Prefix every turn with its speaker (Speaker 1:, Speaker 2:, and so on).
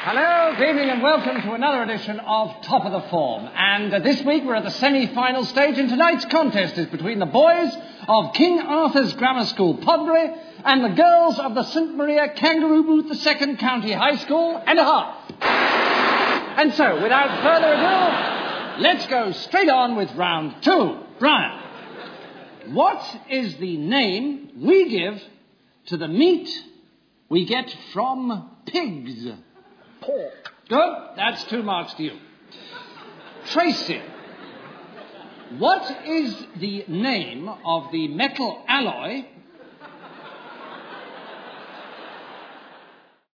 Speaker 1: Hello, good evening and welcome to another edition of Top of the Form. And this week we're at the semi-final stage and tonight's contest is between the boys of King Arthur's Grammar School, Podbury, and the girls of the St Maria Kangaroo Booth II County High School and a half. And so, without further ado, let's go straight on with round two. Brian, what is the name we give to the meat we get from pigs?
Speaker 2: Pork.
Speaker 1: Good. That's 2 marks to you. Tracy, what is the name of the metal alloy